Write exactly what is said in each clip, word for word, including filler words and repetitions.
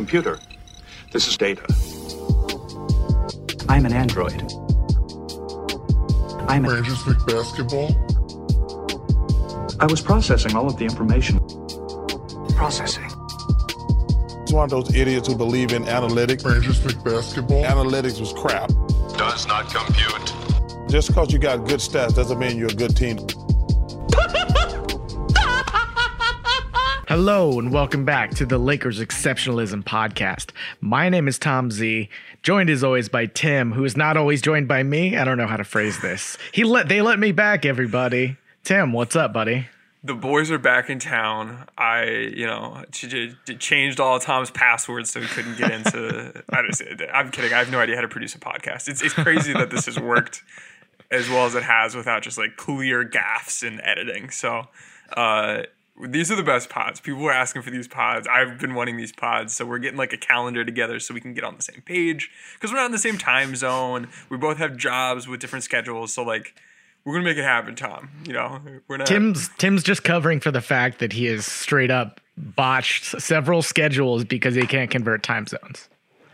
computer. This is data. I'm an android. I'm a... Rangers pick basketball. I was processing all of the information. Processing. It's one of those idiots who believe in analytics. Rangers pick basketball. Analytics was crap. Does not compute. Just because you got good stats doesn't mean you're a good team. Hello and welcome back to the Lakers Exceptionalism Podcast. My name is Tom Z, joined as always by Tim, who is not always joined by me. I don't know how to phrase this. He let they let me back, everybody. Tim, what's up, buddy? The boys are back in town. I, you know, ch- ch- changed all of Tom's passwords so he couldn't get into. I just, I'm kidding. I have no idea how to produce a podcast. It's it's crazy that this has worked as well as it has without just like clear gaffes in editing. So. uh These are the best pods. People were asking for these pods. I've been wanting these pods. So we're getting like a calendar together so we can get on the same page. Because we're not in the same time zone. We both have jobs with different schedules. So like, we're going to make it happen, Tom. You know, we're not. Tim's, Tim's just covering for the fact that he has straight up botched several schedules because he can't convert time zones.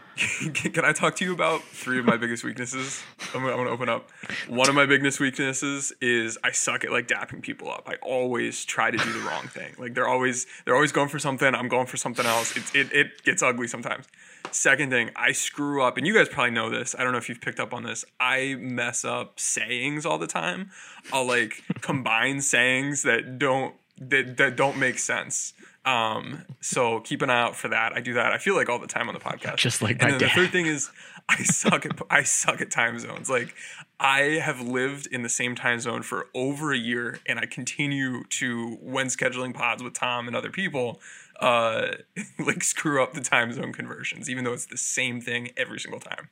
Can I talk to you about three of my biggest weaknesses? I'm gonna, I'm gonna open up. One of my biggest weaknesses is I suck at like dapping people up. I always try to do the wrong thing. Like they're always they're always going for something. I'm going for something else. It's, it it gets ugly sometimes. Second thing, I screw up, and you guys probably know this. I don't know if you've picked up on this. I mess up sayings all the time. I'll like combine sayings that don't that that don't make sense. Um, so keep an eye out for that. I do that. I feel like all the time on the podcast. Just like my my And then dad. the third thing is I suck at I suck at time zones. Like I have lived in the same time zone for over a year, and I continue to, when scheduling pods with Tom and other people, uh, like screw up the time zone conversions, even though it's the same thing every single time.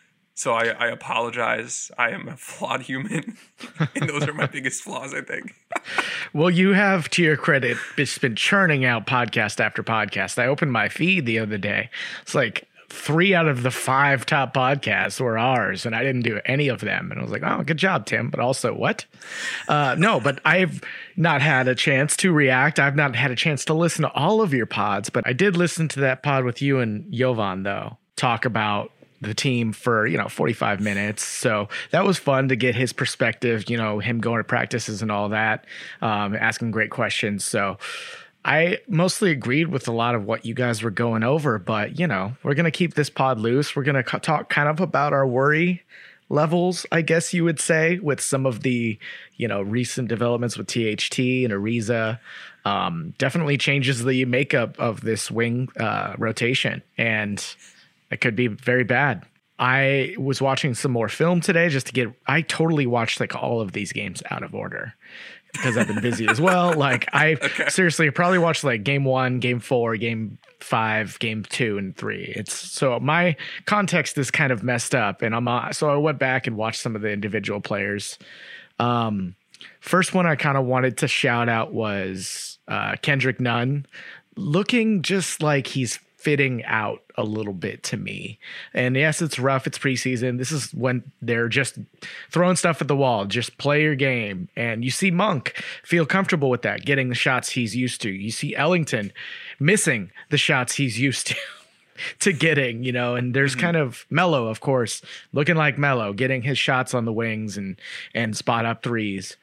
So I, I apologize. I am a flawed human, and those are my biggest flaws, I think. Well, you have, to your credit, just been churning out podcast after podcast. I opened my feed the other day. It's like three out of the five top podcasts were ours, and I didn't do any of them. And I was like, oh, good job, Tim. But also, what? Uh, no, but I've not had a chance to react. I've not had a chance to listen to all of your pods, but I did listen to that pod with you and Jovan, though, talk about the team for, you know, forty-five minutes. So that was fun to get his perspective, you know, him going to practices and all that, um, asking great questions. So I mostly agreed with a lot of what you guys were going over, but, you know, we're going to keep this pod loose. We're going to talk kind of about our worry levels, I guess you would say, with some of the, you know, recent developments with T H T and Ariza. Um, definitely changes the makeup of this wing uh, rotation, and it could be very bad. I was watching some more film today just to get, I totally watched like all of these games out of order because I've been busy as well. Like I okay. seriously probably watched like game one, game four, game five, game two, and three. It's so my context is kind of messed up, and I'm uh, so I went back and watched some of the individual players. Um, first one I kind of wanted to shout out was uh, Kendrick Nunn, looking just like he's fitting out a little bit to me. And yes, it's rough. It's preseason. This is when they're just throwing stuff at the wall. Just play your game. And you see Monk feel comfortable with that, getting the shots he's used to. You see Ellington missing the shots he's used to. to getting, you know, and there's mm-hmm. kind of Melo, of course, looking like Melo, getting his shots on the wings and and spot up threes.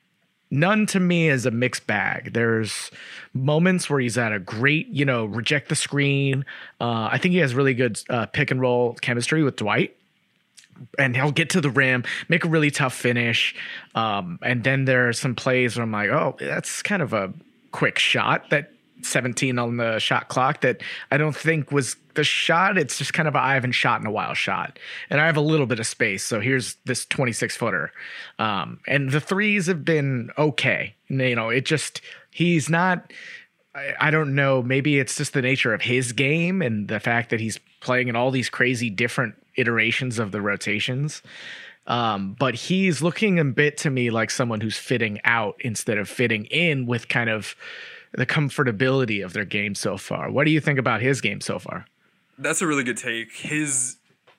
None to me is a mixed bag. There's moments where he's at a great, you know, reject the screen. Uh, I think he has really good uh, pick and roll chemistry with Dwight. And he'll get to the rim, make a really tough finish. Um, and then there are some plays where I'm like, oh, that's kind of a quick shot, that seventeen on the shot clock that I don't think was the shot. It's just kind of a I haven't shot in a while shot. And I have a little bit of space. So here's this twenty-six footer. Um, and the threes have been okay. And, you know, it just, he's not, I, I don't know, maybe it's just the nature of his game and the fact that he's playing in all these crazy different iterations of the rotations. Um, but he's looking a bit to me like someone who's fitting out instead of fitting in with kind of the comfortability of their game so far. What do you think about his game so far? That's a really good take. His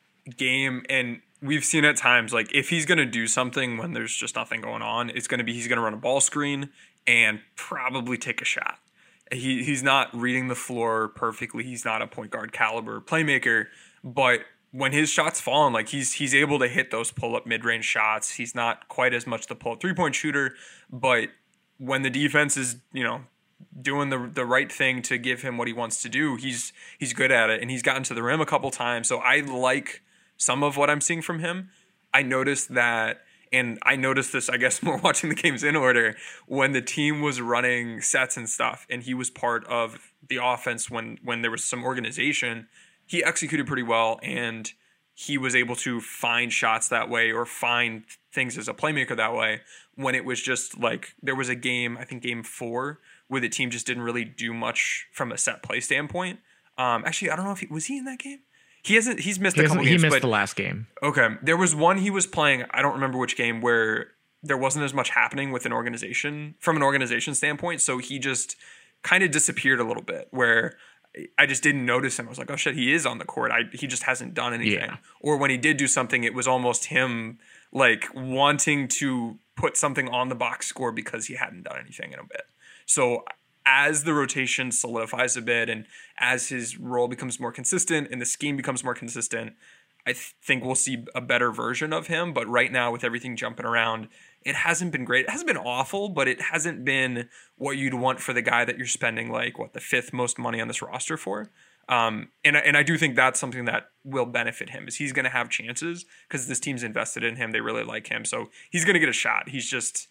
game, and we've seen at times, like if he's going to do something when there's just nothing going on, it's going to be he's going to run a ball screen and probably take a shot. he he's not reading the floor perfectly. He's not a point guard caliber playmaker, but when his shots falling, like he's he's able to hit those pull up mid range shots. He's not quite as much the pull up three point shooter, but when the defense is, you know, doing the the right thing to give him what he wants to do, he's he's good at it, and he's gotten to the rim a couple times. So I like some of what I'm seeing from him. I noticed that, and I noticed this, I guess, more watching the games in order, when the team was running sets and stuff, and he was part of the offense when when there was some organization. He executed pretty well, and he was able to find shots that way or find things as a playmaker that way when it was just like there was a game, I think game four, where the team just didn't really do much from a set play standpoint. Um, actually, I don't know if he was he in that game. He hasn't. He's missed he a couple he games. He missed but, the last game. Okay, there was one he was playing. I don't remember which game where there wasn't as much happening with an organization from an organization standpoint. So he just kind of disappeared a little bit. Where I just didn't notice him. I was like, oh shit, he is on the court. I he just hasn't done anything. Yeah. Or when he did do something, it was almost him like wanting to put something on the box score because he hadn't done anything in a bit. So as the rotation solidifies a bit and as his role becomes more consistent and the scheme becomes more consistent, I th- think we'll see a better version of him. But right now, with everything jumping around, it hasn't been great. It hasn't been awful, but it hasn't been what you'd want for the guy that you're spending like what the fifth most money on this roster for. Um, and and I do think that's something that will benefit him, is he's going to have chances because this team's invested in him. They really like him, so he's going to get a shot. He's just,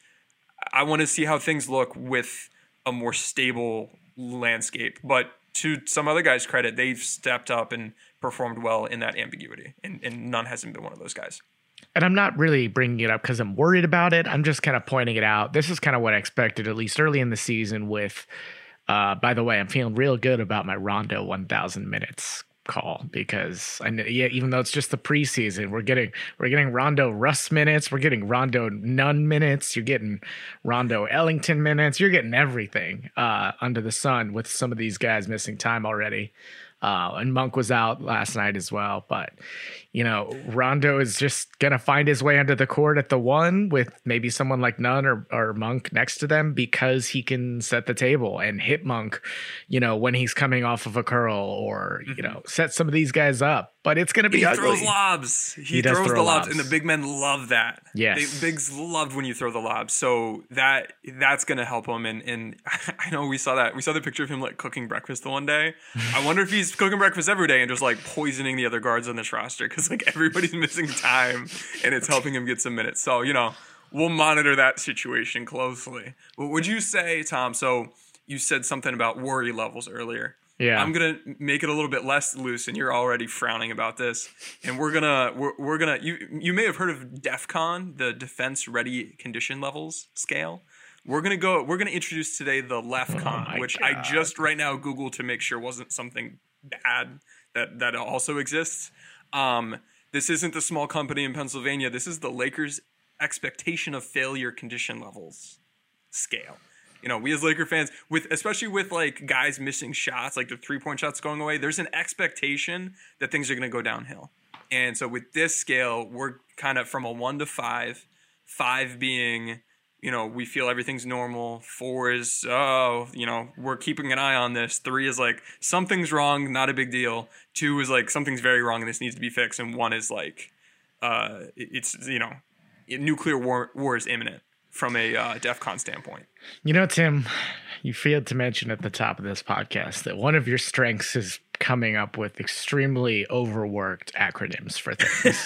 I want to see how things look with a more stable landscape. But to some other guys' credit, they've stepped up and performed well in that ambiguity, and, and none hasn't been one of those guys. And I'm not really bringing it up because I'm worried about it. I'm just kind of pointing it out. This is kind of what I expected, at least early in the season with, uh, by the way, I'm feeling real good about my Rondo one thousand minutes call because I know, yeah, even though it's just the preseason, we're getting we're getting Rondo Russ minutes, we're getting Rondo Nunn minutes, you're getting Rondo Ellington minutes, you're getting everything uh, under the sun with some of these guys missing time already. Uh, and Monk was out last night as well. But, you know, Rondo is just going to find his way under the court at the one with maybe someone like Nunn or, or Monk next to them because he can set the table and hit Monk, you know, when he's coming off of a curl or, you know, set some of these guys up. But it's going to be he ugly. throws lobs. He, He does throws throw the lobs, lobs. and the big men love that. Yes. They, bigs loved when you throw the lobs, so that that's going to help him. And and I know we saw that we saw the picture of him like cooking breakfast the one day. I wonder if he's cooking breakfast every day and just like poisoning the other guards on this roster because like everybody's missing time, and it's helping him get some minutes. So you know we'll monitor that situation closely. What would you say, Tom? So you said something about worry levels earlier. Yeah. I'm gonna make it a little bit less loose, and you're already frowning about this. And we're gonna we're, we're gonna you you may have heard of DEFCON, the Defense Ready Condition Levels scale. We're gonna go. We're gonna introduce today the LEFCON, Oh which God. I just right now Googled to make sure wasn't something bad that that also exists. Um, this isn't the small company in Pennsylvania. This is the Lakers expectation of failure condition levels scale. You know, we as Laker fans, with especially with like guys missing shots, like the three-point shots going away, there's an expectation that things are going to go downhill. And so with this scale, we're kind of from a one to five, five being, you know, we feel everything's normal. Four is, oh, you know, we're keeping an eye on this. Three is like, something's wrong, not a big deal. Two is like, something's very wrong and this needs to be fixed. And one is like, uh, it's, you know, nuclear war, war is imminent from a uh, DEFCON standpoint. You know, Tim, you failed to mention at the top of this podcast that one of your strengths is coming up with extremely overworked acronyms for things.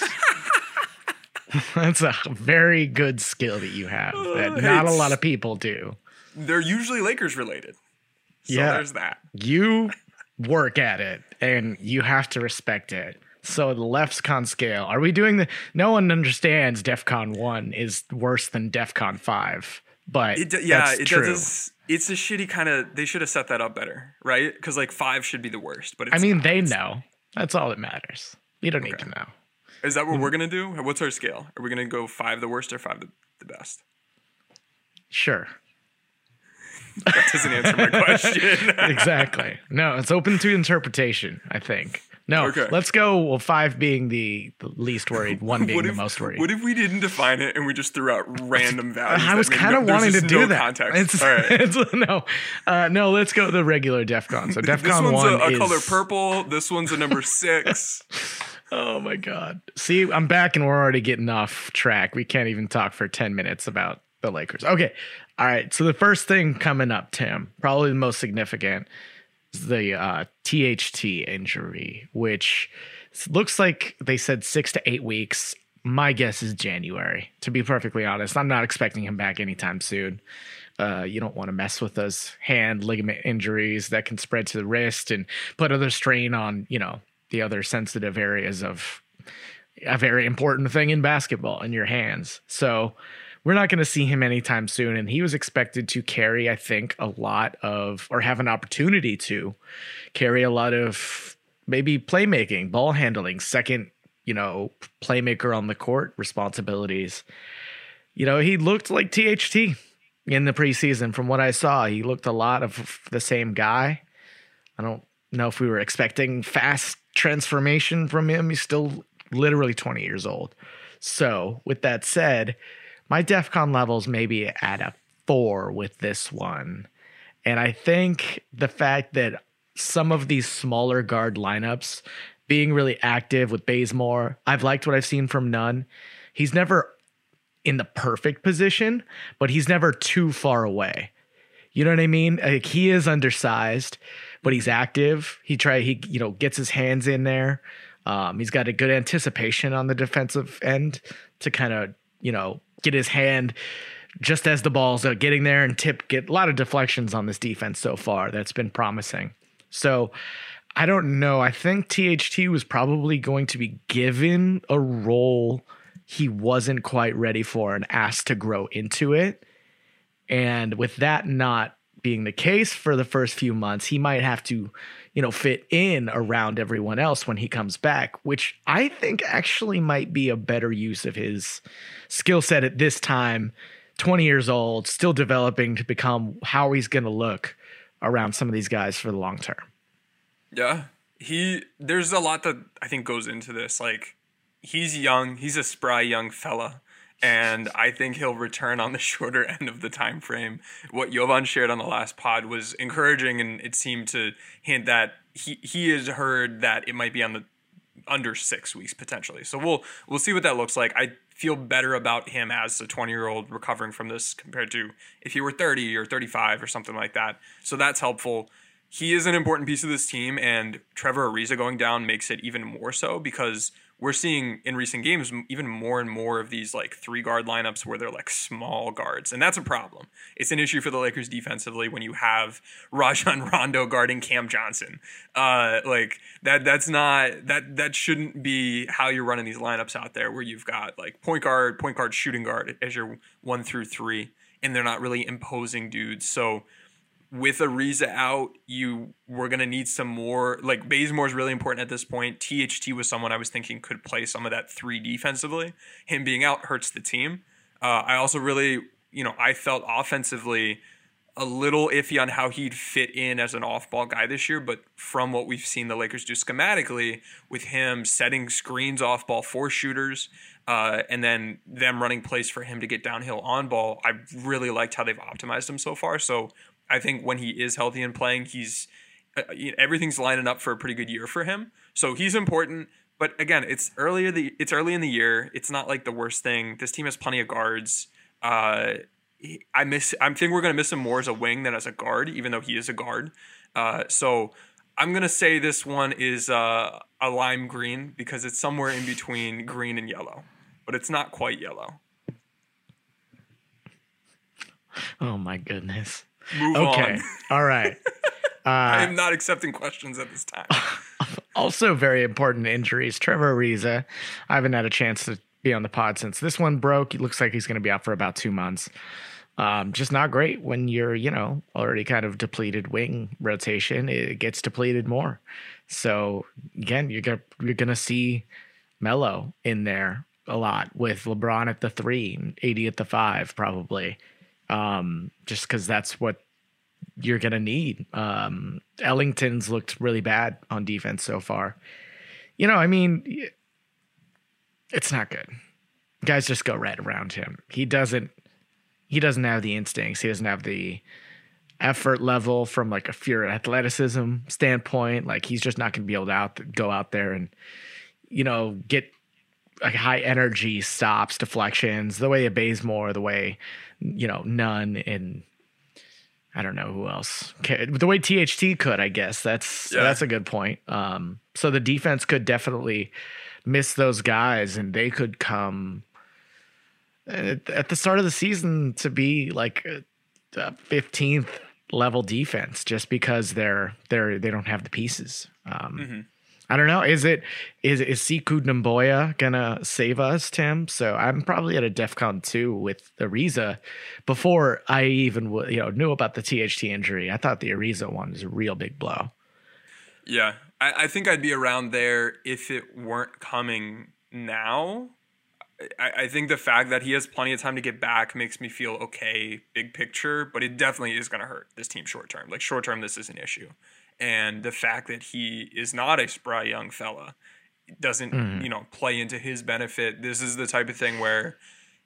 That's a very good skill that you have that not a lot of people do. They're usually Lakers related. So Yeah. there's that. You work at it and you have to respect it. So the LEFCON scale, are we doing the, no one understands DEFCON one is worse than DEFCON five, but It, d- yeah, that's it true. does. It's a shitty kind of, they should have set that up better, right? Because like five should be the worst, but it's I mean, not. they It's- know. That's all that matters. You don't need Okay. to know. Is that what we're going to do? What's our scale? Are we going to go five the worst or five the, the best? Sure. That doesn't answer my question. Exactly. No, it's open to interpretation, I think. No, Okay. let's go. Well, five being the, the least worried, one being What the if, most worried. what if we didn't define it and we just threw out random values? I that was made kind no- of there's wanting to just do no that. Context. It's, All right. it's no, uh, no. Let's go the regular DEF CON. So DEF This CON one's one a, a is color purple. This one's a number six. Oh my god! See, I'm back and we're already getting off track. We can't even talk for ten minutes about the Lakers. Okay, all right. So the first thing coming up, Tim, probably the most significant, is the uh, T H T injury, which looks like they said six to eight weeks. My guess is January. To be perfectly honest, I'm not expecting him back anytime soon. Uh, you don't want to mess with those hand ligament injuries that can spread to the wrist and put other strain on, you know, the other sensitive areas of a very important thing in basketball, in your hands. So we're not going to see him anytime soon. And he was expected to carry, I think, a lot of, or have an opportunity to carry a lot of maybe playmaking, ball handling, second, you know, playmaker on the court responsibilities. You know, he looked like T H T in the preseason. From what I saw, he looked a lot of the same guy. I don't know if we were expecting fast transformation from him. He's still literally twenty years old. So with that said, my DEF CON levels maybe at a four with this one. And I think the fact that some of these smaller guard lineups being really active with Bazemore, I've liked what I've seen from Nunn. He's never in the perfect position, but he's never too far away. You know what I mean? Like, he is undersized, but he's active. He try he you know gets his hands in there. Um, he's got a good anticipation on the defensive end to kind of you know get his hand just as the ball's uh, getting there and tip. Get a lot of deflections on this defense so far. That's been promising. So I don't know. I think T H T was probably going to be given a role he wasn't quite ready for and asked to grow into it. And with that not being the case for the first few months, he might have to, you know, fit in around everyone else when he comes back, which I think actually might be a better use of his skill set at this time. twenty years old, still developing to become how he's going to look around some of these guys for the long term. Yeah. He, there's a lot that I think goes into this. Like, he's young, he's a spry young fella. And I think he'll return on the shorter end of the time frame. What Jovan shared on the last pod was encouraging, and it seemed to hint that he he has heard that it might be on the under six weeks potentially. So we'll we'll see what that looks like. I feel better about him as a twenty-year-old recovering from this compared to if he were thirty or thirty-five or something like that. So that's helpful. He is an important piece of this team, and Trevor Ariza going down makes it even more so because we're seeing in recent games even more and more of these like three guard lineups where they're like small guards. And that's a problem. It's an issue for the Lakers defensively when you have Rajon Rondo guarding Cam Johnson. Uh, like that, that's not, that, that shouldn't be how you're running these lineups out there where you've got like point guard, point guard, shooting guard as your one through three, and they're not really imposing dudes. So with Ariza out, you were going to need some more. Like, Bazemore is really important at this point. T H T was someone I was thinking could play some of that three defensively. Him being out hurts the team. Uh, I also really, you know, I felt offensively a little iffy on how he'd fit in as an off-ball guy this year. But from what we've seen the Lakers do schematically with him setting screens off-ball for shooters uh, and then them running plays for him to get downhill on ball, I really liked how they've optimized him so far. So I think when he is healthy and playing, he's uh, everything's lining up for a pretty good year for him. So he's important. But again, it's earlier the it's early in the year. It's not like the worst thing. This team has plenty of guards. Uh, I miss. I think we're gonna miss him more as a wing than as a guard, even though he is a guard. Uh, so I'm gonna say this one is uh, a lime green because it's somewhere in between green and yellow, but it's not quite yellow. Oh my goodness. Move okay. on. All right. Uh, I am not accepting questions at this time. Also very important injuries. Trevor Ariza. I haven't had a chance to be on the pod since this one broke. It looks like he's going to be out for about two months. Um, just not great when you're, you know, already kind of depleted wing rotation. It gets depleted more. So again, you're gonna you're gonna see Melo in there a lot with LeBron at the three, and A D at the five, probably. Um, just because that's what you're gonna need. Um, Ellington's looked really bad on defense so far. you know, I mean, it's not good. Guys just go right around him. He doesn't. He doesn't have the instincts. He doesn't have the effort level from like a pure athleticism standpoint. Like he's just not going to be able to out, go out there and, you know, get like high energy stops, deflections, the way of Bazemore, the way, you know, Nunn and I don't know who else. The way T H T could, I guess. That's yeah. that's a good point. Um, so the defense could definitely miss those guys, and they could come at, at the start of the season to be like a fifteenth level defense, just because they're they're they don't have the pieces. Um, mm-hmm. I don't know. Is it is is Sekou Namboya gonna save us, Tim? So I'm probably at a DEFCON two with Ariza. Before I even you know knew about the T H T injury, I thought the Ariza one was a real big blow. Yeah, I, I think I'd be around there if it weren't coming now. I, I think the fact that he has plenty of time to get back makes me feel okay, big picture, but it definitely is going to hurt this team short term. Like short term, this is an issue. And the fact that he is not a spry young fella doesn't, mm. you know, play into his benefit. This is the type of thing where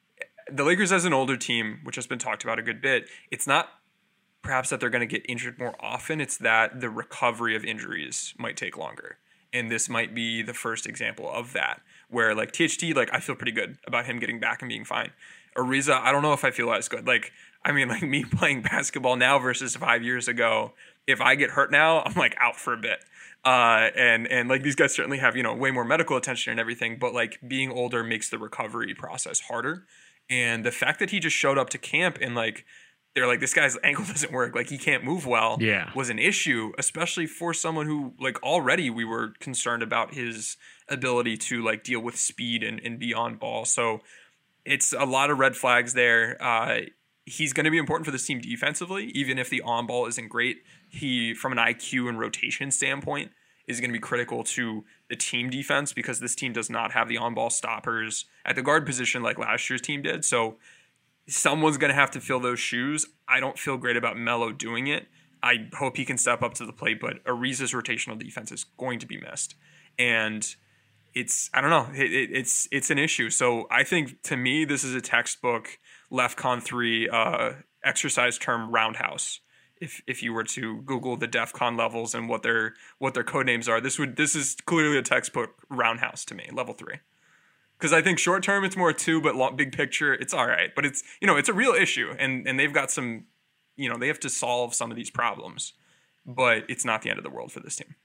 the Lakers as an older team, which has been talked about a good bit, it's not perhaps that they're going to get injured more often. It's that the recovery of injuries might take longer. And this might be the first example of that, where like T H T, like I feel pretty good about him getting back and being fine. Ariza, I don't know if I feel as good. Like, I mean, like me playing basketball now versus five years ago, if I get hurt now, I'm like out for a bit. Uh, and, and like these guys certainly have, you know, way more medical attention and everything, but like being older makes the recovery process harder. And the fact that he just showed up to camp and like, they're like, this guy's ankle doesn't work, like he can't move well, yeah. was an issue, especially for someone who like already we were concerned about his ability to like deal with speed and, and be on ball. So it's a lot of red flags there. Uh, he's going to be important for this team defensively, even if the on ball isn't great. He, from an I Q and rotation standpoint, is going to be critical to the team defense because this team does not have the on ball stoppers at the guard position like last year's team did. So someone's going to have to fill those shoes. I don't feel great about Melo doing it. I hope he can step up to the plate, but Ariza's rotational defense is going to be missed. And it's, I don't know, it, it, it's it's an issue. So I think, to me, this is a textbook LEFCON three uh, exercise term roundhouse. If if you were to Google the DEFCON levels and what their what their code names are, this would this is clearly a textbook roundhouse to me, level three. Because I think short term it's more a two, but long, big picture it's all right. But it's you know it's a real issue, and and they've got some, you know they have to solve some of these problems, but it's not the end of the world for this team.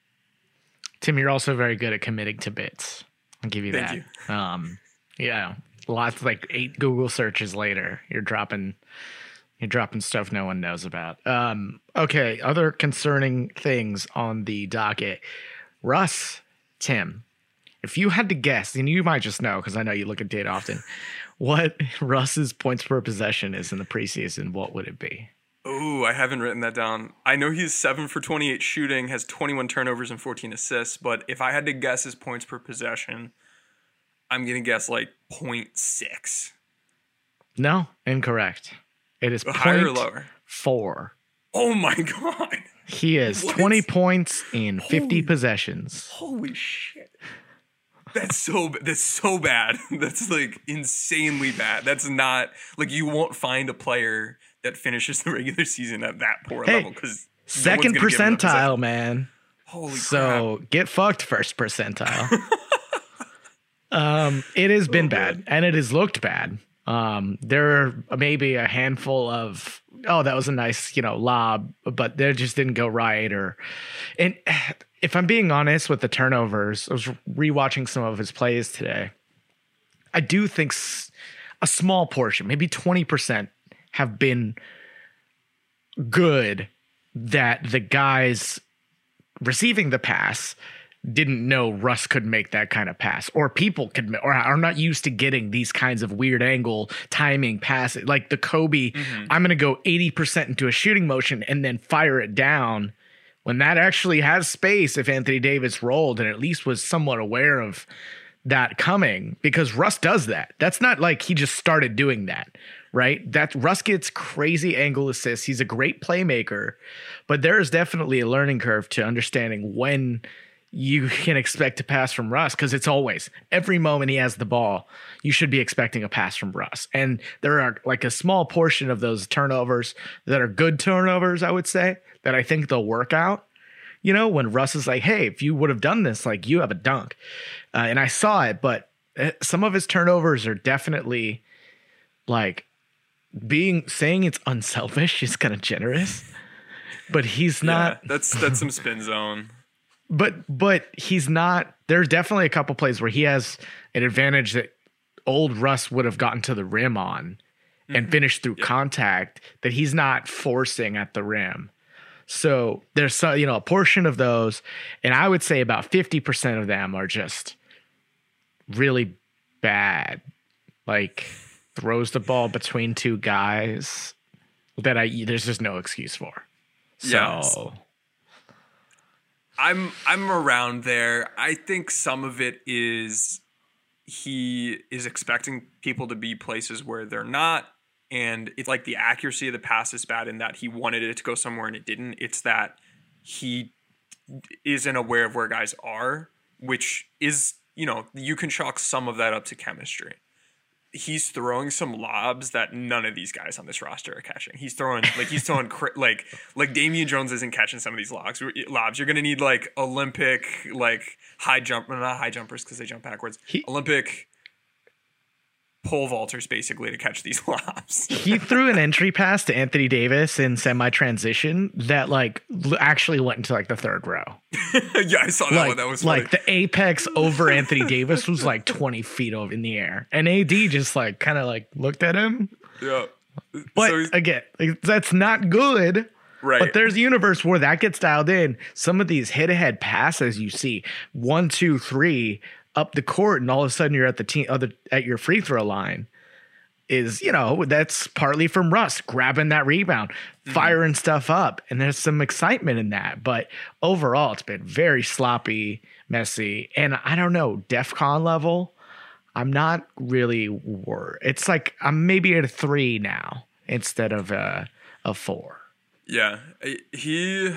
Tim, you're also very good at committing to bits. I'll give you Thank that. you. Um, yeah, lots like eight Google searches later, you're dropping. You're dropping stuff no one knows about. Um, okay, other concerning things on the docket. Russ, Tim, if you had to guess, and you might just know because I know you look at data often, what Russ's points per possession is in the preseason, what would it be? Oh, I haven't written that down. I know he's seven for twenty-eight shooting, has twenty-one turnovers and fourteen assists, but if I had to guess his points per possession, I'm going to guess like zero point six. No, incorrect. It is higher or lower? Four. Oh my god! He has what? twenty points in fifty holy, possessions. Holy shit! That's so that's so bad. That's like insanely bad. That's not like you won't find a player that finishes the regular season at that poor hey, level because second no percentile, man. Holy so crap. Get fucked first percentile. um, it has been oh, bad, man. And it has looked bad. Um, there are maybe a handful of, oh, that was a nice, you know, lob, but they just didn't go right. Or, and if I'm being honest with the turnovers, I was rewatching some of his plays today. I do think a small portion, maybe twenty percent, have been good that the guys receiving the pass didn't know Russ could make that kind of pass, or people could, or are not used to getting these kinds of weird angle timing passes. Like the Kobe, mm-hmm. I'm going to go eighty percent into a shooting motion and then fire it down when that actually has space. If Anthony Davis rolled and at least was somewhat aware of that coming, because Russ does that. That's not like he just started doing that, right? That Russ gets crazy angle assists. He's a great playmaker, but there is definitely a learning curve to understanding when you can expect to pass from Russ because it's always every moment he has the ball, you should be expecting a pass from Russ. And there are like a small portion of those turnovers that are good turnovers, I would say, that I think they'll work out. You know, when Russ is like, hey, if you would have done this, like you have a dunk. Uh, and I saw it, but some of his turnovers are definitely like being saying it's unselfish is kind of generous, but he's not. Yeah, that's that's some spin zone. But but he's not. There's definitely a couple plays where he has an advantage that old Russ would have gotten to the rim on and mm-hmm. finished through yep. contact that he's not forcing at the rim. So there's some, you know, a portion of those, and I would say about fifty percent of them are just really bad. Like throws the ball between two guys that I there's just no excuse for. So. Yes. I'm I'm around there. I think some of it is he is expecting people to be places where they're not, and it's like the accuracy of the pass is bad in that he wanted it to go somewhere and it didn't. It's that he isn't aware of where guys are, which is, you know, you can chalk some of that up to chemistry. He's throwing some lobs that none of these guys on this roster are catching. He's throwing like he's throwing like like Damian Jones isn't catching some of these lobs. Lobs. You're gonna need like Olympic like high jump, not high jumpers because they jump backwards. He, Olympic pole vaulters basically to catch these lobs. He threw an entry pass to Anthony Davis in semi-transition that like actually went into like the third row. Yeah, I saw that like, one. That was funny. Like the apex over Anthony Davis was like twenty feet over in the air, and A D just like kind of like looked at him. Yeah, but so again, like, that's not good. Right. But there's a universe where that gets dialed in. Some of these hit-ahead passes you see one, two, three. Up the court, and all of a sudden you're at the team other at your free throw line is, you know, that's partly from Russ grabbing that rebound, mm-hmm. firing stuff up, and there's some excitement in that. But overall, it's been very sloppy, messy, and I don't know, DEFCON level, I'm not really worried. It's like I'm maybe at a three now instead of a, a four. Yeah, he.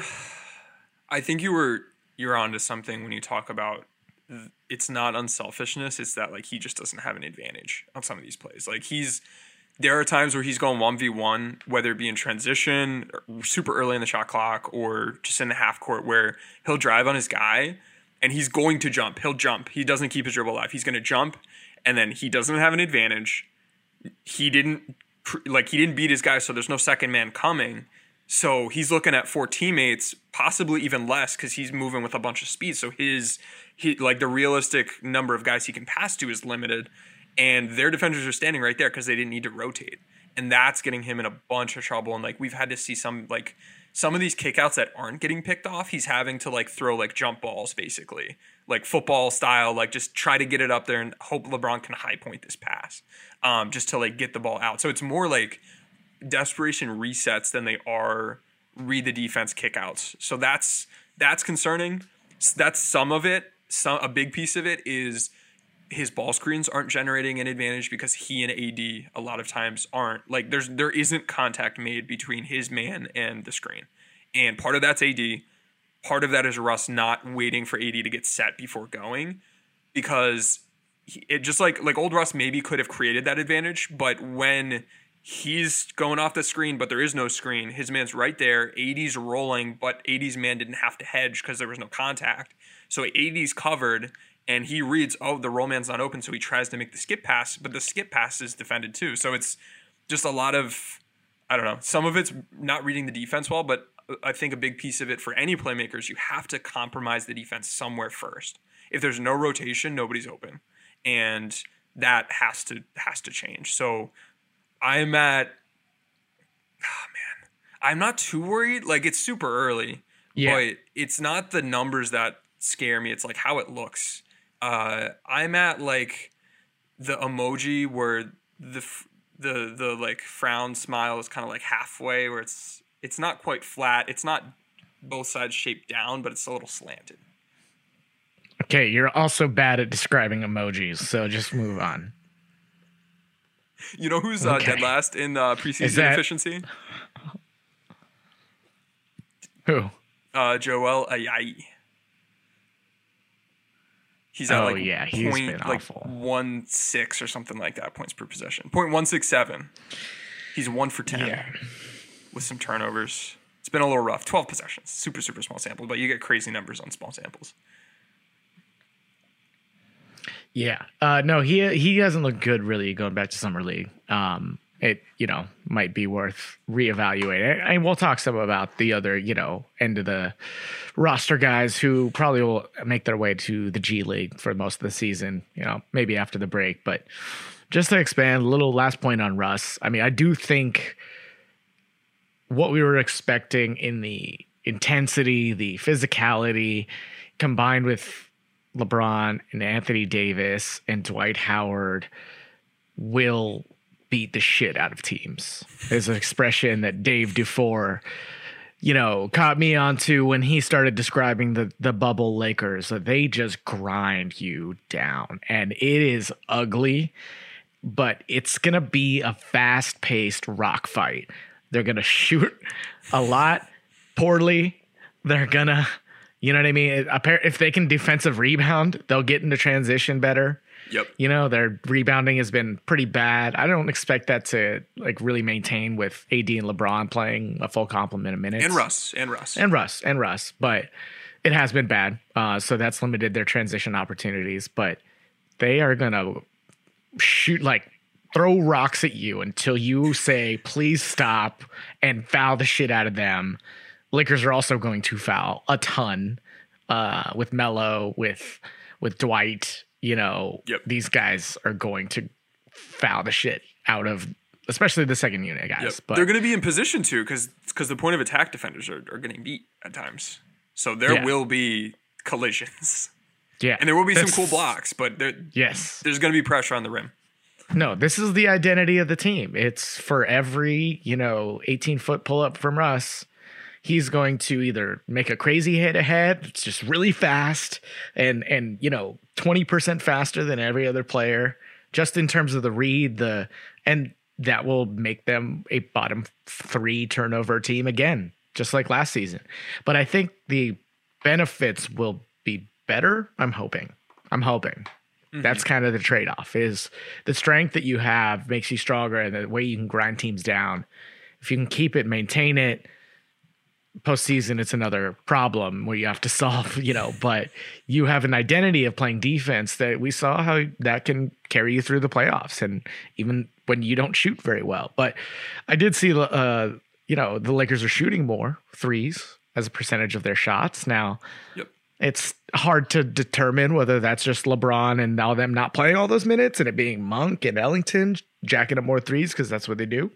I think you were you're onto something when you talk about. It's not unselfishness. It's that like he just doesn't have an advantage on some of these plays. Like he's, there are times where he's going one v one, whether it be in transition, or super early in the shot clock, or just in the half court where he'll drive on his guy and he's going to jump. He'll jump. He doesn't keep his dribble alive. He's going to jump, and then he doesn't have an advantage. He didn't like he didn't beat his guy, so there's no second man coming. So he's looking at four teammates, possibly even less, because he's moving with a bunch of speed. So his, he like the realistic number of guys he can pass to is limited, and their defenders are standing right there because they didn't need to rotate, and that's getting him in a bunch of trouble. And like we've had to see some like some of these kickouts that aren't getting picked off, he's having to like throw like jump balls, basically like football style, like just try to get it up there and hope LeBron can high point this pass, um, just to like get the ball out. So it's more like desperation resets than they are read the defense kickouts. So that's that's concerning. That's some of it. Some a big piece of it is his ball screens aren't generating an advantage because he and A D a lot of times aren't. Like there's there isn't contact made between his man and the screen. And part of that's A D. Part of that is Russ not waiting for A D to get set before going, because he, it just like like old Russ maybe could have created that advantage, but when he's going off the screen, but there is no screen. His man's right there. A D's rolling, but A D's man didn't have to hedge because there was no contact. So A D's covered, and he reads, oh, the roll man's not open, so he tries to make the skip pass, but the skip pass is defended too. So it's just a lot of, I don't know, some of it's not reading the defense well, but I think a big piece of it for any playmakers, you have to compromise the defense somewhere first. If there's no rotation, nobody's open, and that has to has to change. So I'm at, oh man, I'm not too worried. Like it's super early, yeah. But it's not the numbers that scare me. It's like how it looks. Uh, I'm at like the emoji where the the the like frown smile is kind of like halfway, where it's it's not quite flat. It's not both sides shaped down, but it's a little slanted. Okay, you're also bad at describing emojis, so just move on. You know who's uh, okay. dead last in uh, preseason that... efficiency? Who? Uh, Joel Ayayi. He's at Oh, like yeah, he's point, been like awful. one six or something like that points per possession. Point one six seven. He's one for ten Yeah. with some turnovers. It's been a little rough. Twelve possessions, super super small sample, but you get crazy numbers on small samples. Yeah. Uh, no, he he hasn't looked good really going back to summer league. Um, it you know might be worth reevaluating. And we'll talk some about the other you know end of the roster guys who probably will make their way to the G League for most of the season. You know, maybe after the break. But just to expand a little last point on Russ. I mean, I do think what we were expecting in the intensity, the physicality, combined with LeBron and Anthony Davis and Dwight Howard will beat the shit out of teams. There's an expression that Dave Dufour, you know, caught me onto when he started describing the, the bubble Lakers. That they just grind you down. And it is ugly, but it's going to be a fast-paced rock fight. They're going to shoot a lot poorly. They're going to... You know what I mean? If they can defensive rebound, they'll get into transition better. Yep. You know, their rebounding has been pretty bad. I don't expect that to like really maintain with A D and LeBron playing a full complement of minutes. And Russ. And Russ. And Russ. And Russ. But it has been bad. Uh, so that's limited their transition opportunities. But they are going to shoot like throw rocks at you until you say, please stop, and foul the shit out of them. Lakers are also going to foul a ton uh, with Melo, with with Dwight. You know, Yep. These guys are going to foul the shit out of, especially the second unit guys. Yep. But they're going to be in position too, because because the point of attack defenders are, are getting beat at times. So there Yeah. will be collisions. yeah, And there will be some That's- cool blocks, but there, Yes. there's going to be pressure on the rim. No, this is the identity of the team. It's for every, you know, eighteen foot pull up from Russ. He's going to either make a crazy hit ahead, it's just really fast and, and, you know, twenty percent faster than every other player, just in terms of the read, the, and that will make them a bottom three turnover team again, just like last season. But I think the benefits will be better. I'm hoping, I'm hoping. Mm-hmm. That's kind of the trade-off is the strength that you have makes you stronger and the way you can grind teams down. If you can keep it, maintain it, postseason, it's another problem where you have to solve, you know, but you have an identity of playing defense that we saw how that can carry you through the playoffs and even when you don't shoot very well. But I did see, uh, you know, the Lakers are shooting more threes as a percentage of their shots. Now, Yep. it's hard to determine whether that's just LeBron and now them not playing all those minutes and it being Monk and Ellington jacking up more threes because that's what they do.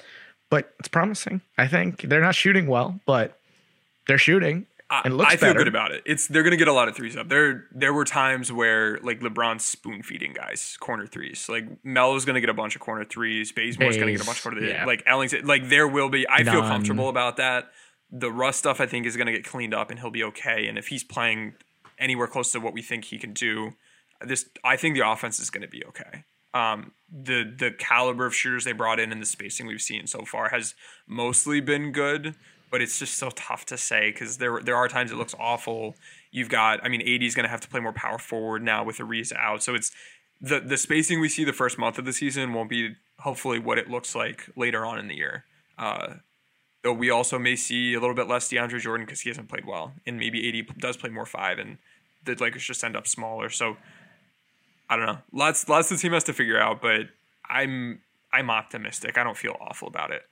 But it's promising. I think they're not shooting well, but they're shooting. And it looks I feel better. good about it. It's they're gonna get a lot of threes up. There there were times where like LeBron's spoon feeding guys corner threes. Like Melo's gonna get a bunch of corner threes. Bazemore's gonna get a bunch of corner threes. yeah. Like Ellington. Like there will be. I feel None. comfortable about that. The Russ stuff I think is gonna get cleaned up and he'll be okay. And if he's playing anywhere close to what we think he can do, this I think the offense is gonna be okay. Um, the the caliber of shooters they brought in and the spacing we've seen so far has mostly been good, but it's just so tough to say because there there are times it looks awful. You've got, I mean, A D's going to have to play more power forward now with Ariza out, so it's the the spacing we see the first month of the season won't be hopefully what it looks like later on in the year. Uh, though we also may see a little bit less DeAndre Jordan because he hasn't played well, and maybe A D does play more five, and the Lakers just end up smaller. So. I don't know. Lots, lots the team has to figure out, but I'm, I'm optimistic. I don't feel awful about it.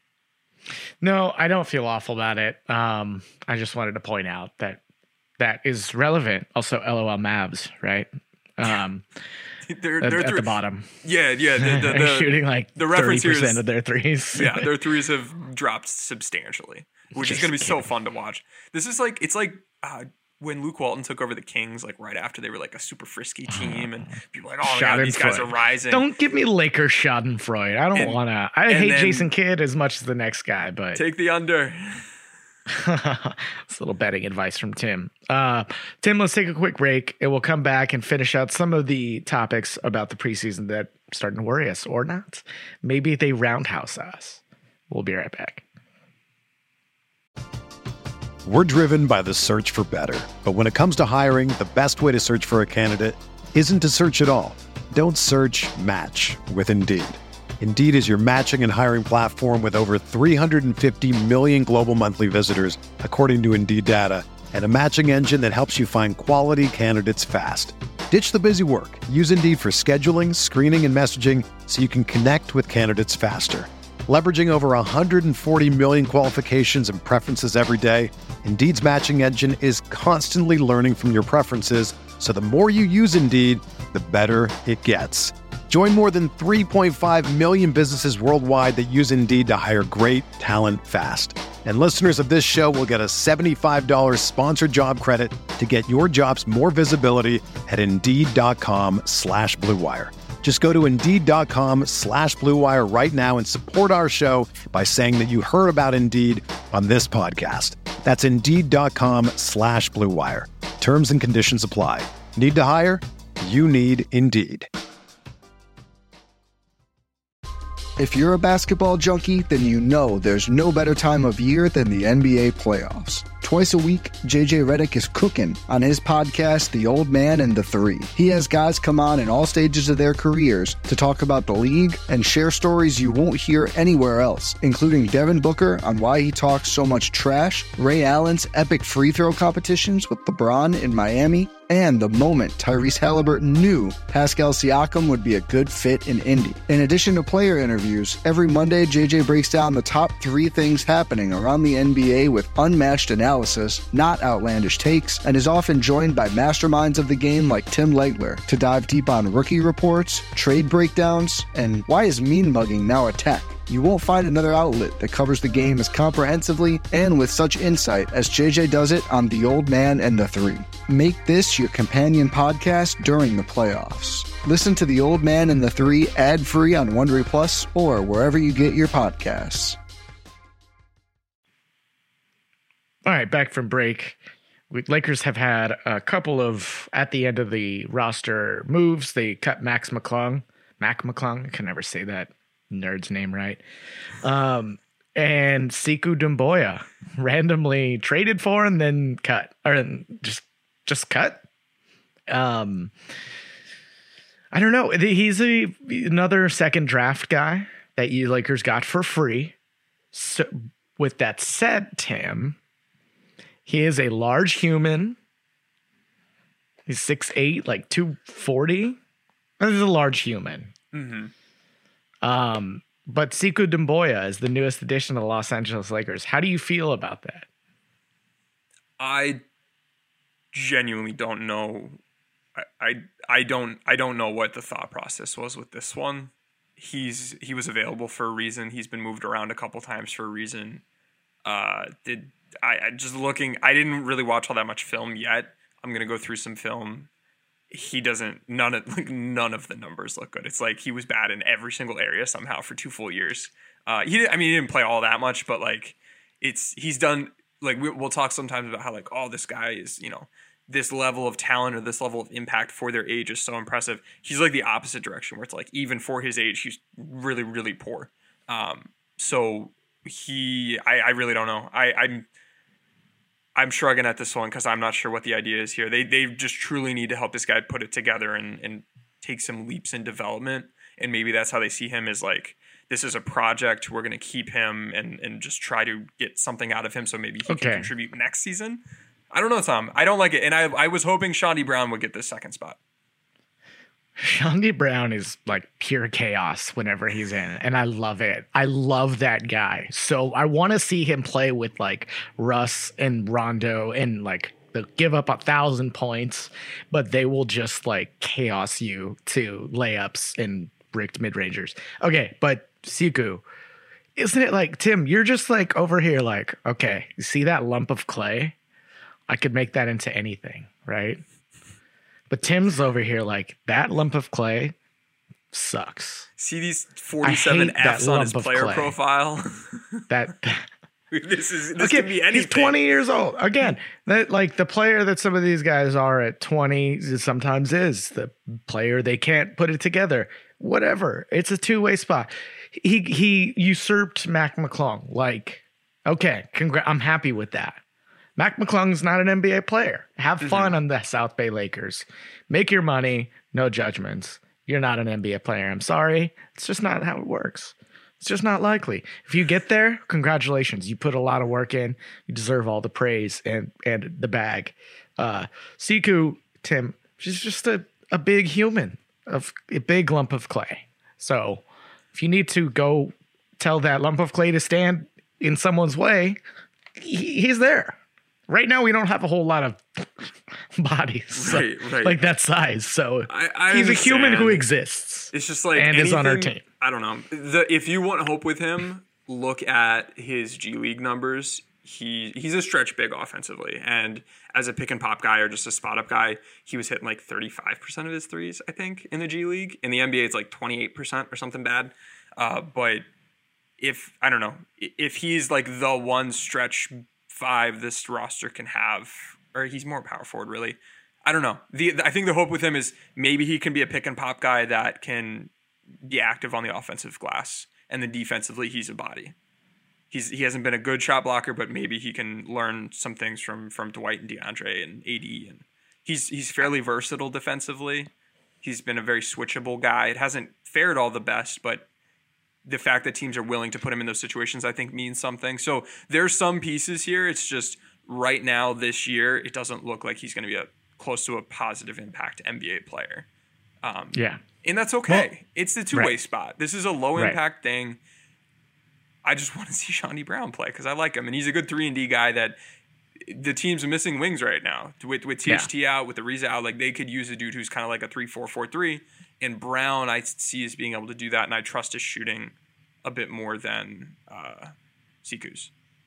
No, I don't feel awful about it. Um, I just wanted to point out that that is relevant. Also, LOL Mavs, right? Um, they're at, they're at through, the bottom. Yeah, yeah. The, the, They're the, shooting like the thirty reference here percent is- of their threes. yeah, their threes have dropped substantially, which is Just going to be so kidding. fun to watch. This is like it's like uh, when Luke Walton took over the Kings, like right after they were like a super frisky team, and people were like, oh my god, these guys are rising. Don't give me Lakers Schadenfreude. I don't And- want to. I and hate then- Jason Kidd as much as the next guy, but Take the under. it's a little betting advice from Tim. Uh, Tim, let's take a quick break and we'll come back and finish out some of the topics about the preseason that are starting to worry us or not. Maybe they roundhouse us. We'll be right back. We're driven by the search for better. But when it comes to hiring, the best way to search for a candidate isn't to search at all. Don't search, match with Indeed. Indeed is your matching and hiring platform with over three hundred fifty million global monthly visitors, according to Indeed data, and a matching engine that helps you find quality candidates fast. Ditch the busy work. Use Indeed for scheduling, screening, and messaging so you can connect with candidates faster. Leveraging over one hundred forty million qualifications and preferences every day, Indeed's matching engine is constantly learning from your preferences, so the more you use Indeed, the better it gets. Join more than three point five million businesses worldwide that use Indeed to hire great talent fast. And listeners of this show will get a seventy-five dollars sponsored job credit to get your jobs more visibility at Indeed.com slash Blue Wire. Just go to Indeed.com slash Blue Wire right now and support our show by saying that you heard about Indeed on this podcast. That's Indeed.com slash Blue Wire. Terms and conditions apply. Need to hire? You need Indeed. If you're a basketball junkie, then you know there's no better time of year than the N B A playoffs. Twice a week, J J Redick is cooking on his podcast, The Old Man and the Three. He has guys come on in all stages of their careers to talk about the league and share stories you won't hear anywhere else, including Devin Booker on why he talks so much trash, Ray Allen's epic free throw competitions with LeBron in Miami, and the moment Tyrese Halliburton knew Pascal Siakam would be a good fit in Indy. In addition to player interviews, every Monday J J breaks down the top three things happening around the N B A with unmatched analysis, not outlandish takes, and is often joined by masterminds of the game like Tim Legler to dive deep on rookie reports, trade breakdowns, and why is mean mugging now a tech? You won't find another outlet that covers the game as comprehensively and with such insight as J J does it on The Old Man and the Three. Make this your companion podcast during the playoffs. Listen to The Old Man and the Three ad-free on Wondery Plus or wherever you get your podcasts. All right, back from break. We, Lakers have had a couple of, at the end of the roster, moves. They cut Max McClung. Mac McClung, I can never say that nerd's name right. Um, and Sekou Doumbouya randomly traded for and then cut. Or just just cut. Um, I don't know. He's a another second draft guy that you Lakers got for free. So with that said, Tim, he is a large human. He's six eight, like two forty. He's a large human. Mm-hmm. Um, but Sekou Doumbouya is the newest addition to the Los Angeles Lakers. How do you feel about that? I genuinely don't know. I, I I don't I don't know what the thought process was with this one. He's he was available for a reason. He's been moved around a couple times for a reason. Uh, did I, I just looking? I didn't really watch all that much film yet. I'm gonna go through some film. He doesn't. None of like none of the numbers look good. It's like he was bad in every single area somehow for two full years. Uh, he I mean he didn't play all that much, but like it's he's done. Like we, we'll talk sometimes about how like oh this guy is you know this level of talent or this level of impact for their age is so impressive. He's like the opposite direction where it's like even for his age he's really really poor. Um, so he I, I really don't know. I I'm. I'm shrugging at this one because I'm not sure what the idea is here. They they just truly need to help this guy put it together and, and take some leaps in development. And maybe that's how they see him as like, this is a project. We're going to keep him and, and just try to get something out of him so maybe he okay. can contribute next season. I don't know, Tom. I don't like it. And I I was hoping Shandy Brown would get this second spot. Shandy Brown is like pure chaos whenever he's in, and I love it. I love that guy. So I want to see him play with like Russ and Rondo, and like they'll give up a thousand points, but they will just like chaos you to layups and bricked mid rangers. Okay, but Sekou, isn't it like Tim? You're just like over here, like okay, you see that lump of clay? I could make that into anything, right? But Tim's over here like, that lump of clay sucks. See these forty-seven Fs on his player clay. profile? that, this is this okay, could be anything. He's twenty years old. Again, that like the player that some of these guys are at twenty sometimes is the player they can't put it together. Whatever. It's a two-way spot. He he usurped Mac McClung. Like, okay, congra- I'm happy with that. Mac McClung's not an N B A player. Have fun on the South Bay Lakers. Make your money, no judgments. You're not an N B A player. I'm sorry. It's just not how it works. It's just not likely. If you get there, congratulations. You put a lot of work in. You deserve all the praise and and the bag. Uh, Siku, Tim, she's just a, a big human, of a big lump of clay. So if you need to go tell that lump of clay to stand in someone's way, he, he's there. Right now, we don't have a whole lot of bodies so, right, right. like that size. So I, I he's understand. a human who exists. It's just like and anything, is on our team. I don't know. The, if you want hope with him, look at his G League numbers. He he's a stretch big offensively, and as a pick and pop guy or just a spot up guy, he was hitting like thirty-five percent of his threes, I think, in the G League. In the N B A, it's like twenty-eight percent or something bad. Uh, but if I don't know if he's like the one stretch five this roster can have, or he's more power forward, really. I don't know. The I think the hope with him is maybe he can be a pick and pop guy that can be active on the offensive glass, and then defensively he's a body. He's he hasn't been a good shot blocker, but maybe he can learn some things from from Dwight and DeAndre and A D. And he's he's fairly versatile defensively. He's been a very switchable guy. It hasn't fared all the best, but the fact that teams are willing to put him in those situations, I think, means something. So there's some pieces here. It's just right now this year, it doesn't look like he's going to be a close to a positive impact N B A player. Um, yeah. And that's okay. Well, it's the two-way right. spot. This is a low-impact right. thing. I just want to see Shandy Brown play because I like him. And he's a good three and D guy that the team's missing wings right now. With with T H T yeah. out, with the Ariza out, like they could use a dude who's kind of like a three four four three. And Brown, I see as being able to do that, and I trust his shooting a bit more than uh, Siku's.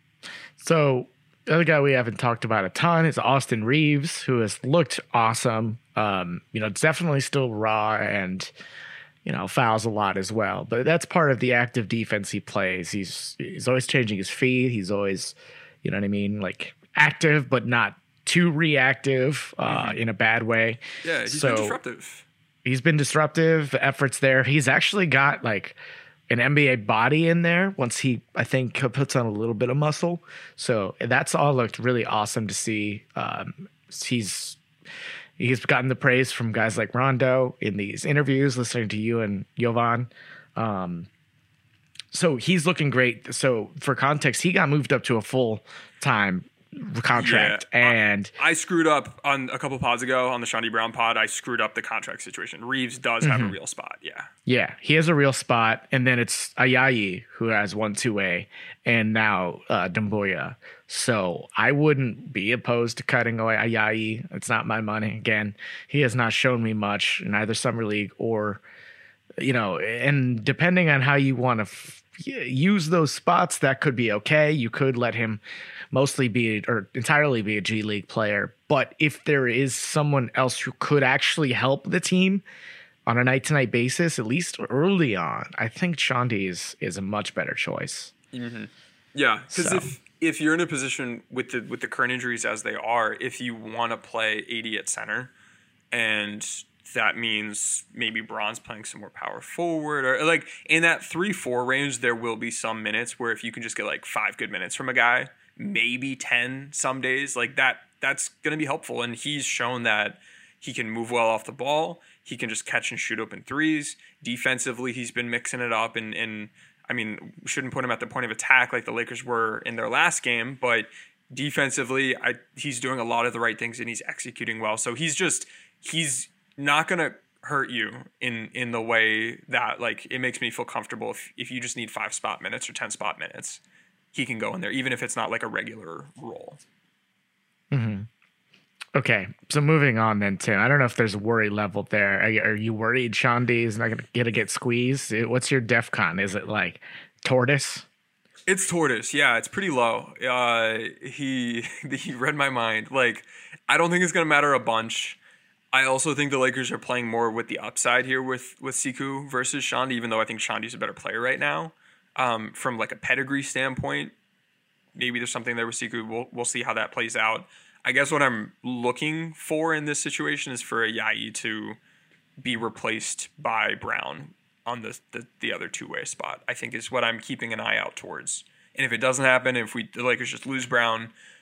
So the other guy we haven't talked about a ton is Austin Reeves, who has looked awesome. Um, you know, definitely still raw and, you know, fouls a lot as well. But that's part of the active defense he plays. He's he's always changing his feet. He's always, you know what I mean, like active but not too reactive uh, mm-hmm. in a bad way. Yeah, he's so been disruptive. He's been disruptive. The effort's there. He's actually got like an N B A body in there once he, I think, puts on a little bit of muscle. So that's all looked really awesome to see. Um, he's he's gotten the praise from guys like Rondo in these interviews, listening to you and Jovan. Um, so he's looking great. So for context, he got moved up to a full time contract, yeah, and I, I screwed up on a couple pods ago on the Shandy Brown pod. I screwed up the contract situation. Reeves does have mm-hmm. a real spot. Yeah. Yeah, he has a real spot. And then it's Ayayi who has one two A, and now uh, Dumbuya. So I wouldn't be opposed to cutting away Ayayi. It's not my money. Again, he has not shown me much in either Summer League or, you know, and depending on how you want to f- use those spots, that could be okay. You could let him mostly be or entirely be a G League player. But if there is someone else who could actually help the team on a night-to-night basis, at least early on, I think Shandy is, is a much better choice. Mm-hmm. Yeah, because so. if if you're in a position with the with the current injuries as they are, if you want to play eighty at center, and that means maybe Braun's playing some more power forward, or like in that three four range, there will be some minutes where if you can just get like five good minutes from a guy, maybe ten some days, like that, that's going to be helpful. And he's shown that he can move well off the ball. He can just catch and shoot open threes. Defensively, he's been mixing it up. And, and I mean, we shouldn't put him at the point of attack like the Lakers were in their last game, but defensively, I, he's doing a lot of the right things and he's executing well. So he's just, he's not going to hurt you in, in the way that, like, it makes me feel comfortable if, if you just need five spot minutes or ten spot minutes. He can go in there, even if it's not like a regular role. Mm-hmm. Okay, so moving on then, Tim. I don't know if there's a worry level there. Are you, are you worried Shandy is not going to get to get squeezed? What's your DEFCON? Is it like tortoise? It's tortoise, yeah. It's pretty low. Uh, he he read my mind. Like, I don't think it's going to matter a bunch. I also think the Lakers are playing more with the upside here with, with Siku versus Shandy, even though I think Shandy's a better player right now. Um, from like a pedigree standpoint, maybe there's something there with Siku. We'll we'll see how that plays out. I guess what I'm looking for in this situation is for Ayayi to be replaced by Brown on the, the the other two-way spot, I think is what I'm keeping an eye out towards. And if it doesn't happen, if we the Lakers just lose Brown,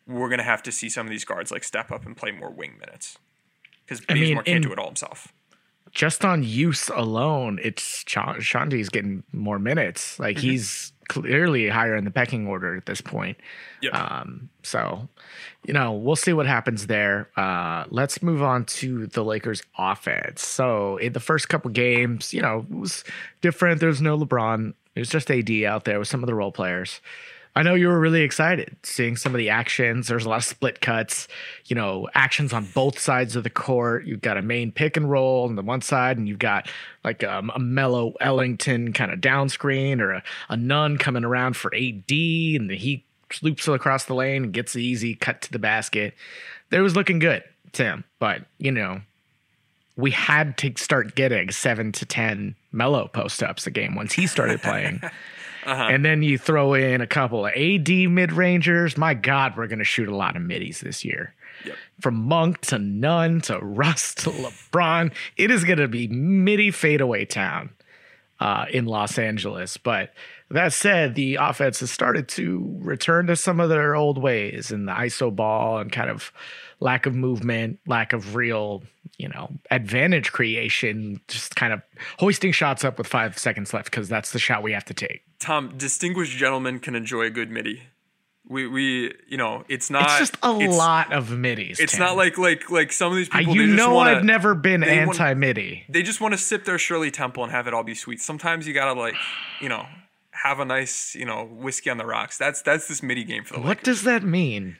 we're going to have to see some of these guards like step up and play more wing minutes because I mean, Bazemore can't in- do it all himself. Just on use alone, it's Cha- Shanti's getting more minutes. Like, mm-hmm. he's clearly higher in the pecking order at this point. Yep. Um, so, you know, we'll see what happens there. Uh, let's move on to the Lakers offense. So in the first couple games, you know, it was different. There was no LeBron. It was just A D out there with some of the role players. I know you were really excited seeing some of the actions. There's a lot of split cuts, you know, actions on both sides of the court. You've got a main pick and roll on the one side, and you've got like a, a Melo Ellington kind of down screen, or a, a Nunn coming around for A D, and he loops across the lane and gets the easy cut to the basket. It was looking good, Tim, but, you know, we had to start getting seven to ten Melo post-ups a game once he started playing. Uh-huh. And then you throw in a couple of A D mid-rangers. My God, we're going to shoot a lot of middies this year. Yep. From Monk to Nunn to Russ to LeBron. It is going to be midi fadeaway town uh, in Los Angeles. But that said, the offense has started to return to some of their old ways in the I S O ball and kind of lack of movement, lack of real, you know, advantage creation, just kind of hoisting shots up with five seconds left because that's the shot we have to take. Tom, distinguished gentlemen can enjoy a good midi. We, we, you know, it's not. It's just a it's, lot of middies. It's Tim. not like like like some of these people. I, you they just know, wanna, I've never been they anti-midi. Want, they just want to sip their Shirley Temple and have it all be sweet. Sometimes you gotta like, you know, have a nice, you know, whiskey on the rocks. That's that's this midi game for the What Lakers. does that mean?